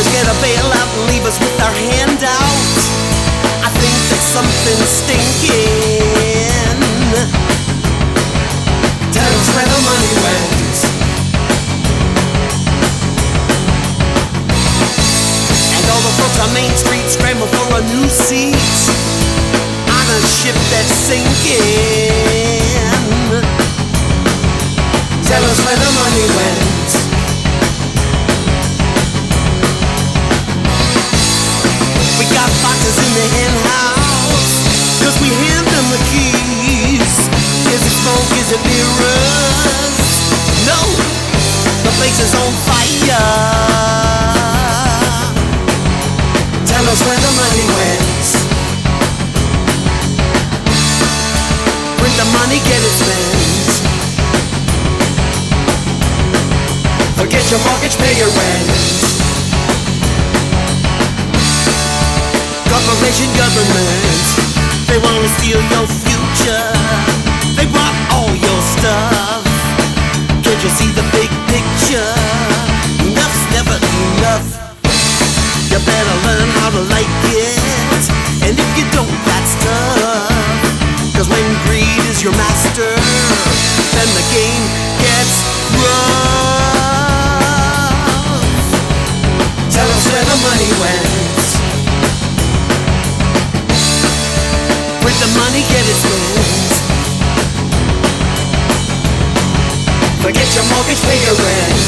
Lenders get a bailout and leave us with our hand out. I think that something's stinking. Tell us where the money went. And all the folks on Main Street scramble for a new seat on a ship that's sinking. Tell us where the money went. We got foxes in the hen house, 'cause we hand them the keys. Is it smoke, is it mirrors? No, the place is on fire. Tell us where the money went. Print the money, get it spent. Forget your mortgage, pay your rent. Corporation, government, they wanna steal your future. They want all your stuff. Can't you see the big picture? Enough's never enough. You better learn how to like it, and if you don't, that's tough. 'Cause when greed is your master, then the game gets rough. Tell us where the money went. Print the money, get it spent. Forget your mortgage, pay your rent.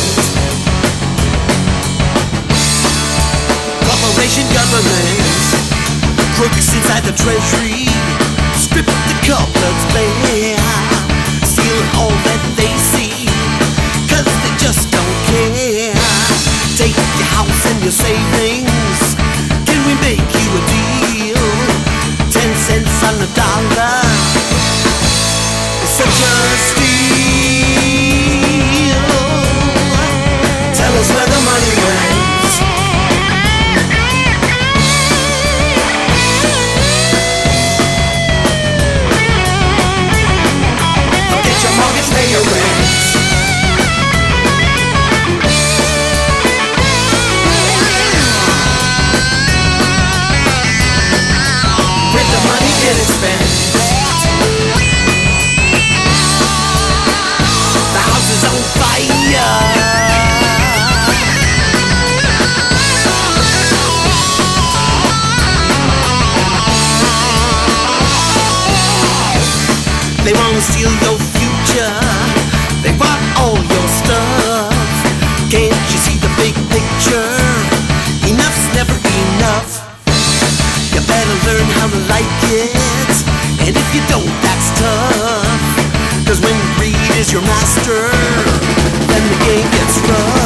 Corporation, government, crooks inside the treasury, strip the cupboards bare, stealing all that they see, 'cause they just don't care. Take your house and your savings, can we make you a deal? 10 cents on the dollar, such a steal. Tell us where the money went. Forget your mortgage, pay your rent. Print the money, get it spent. The house is on fire. They wanna steal your future. They want all your stuff. Can't you see the big picture? Enough's never enough. You better learn how to like it, and if you don't, that's tough. 'Cause when greed is your master, then the game gets rough.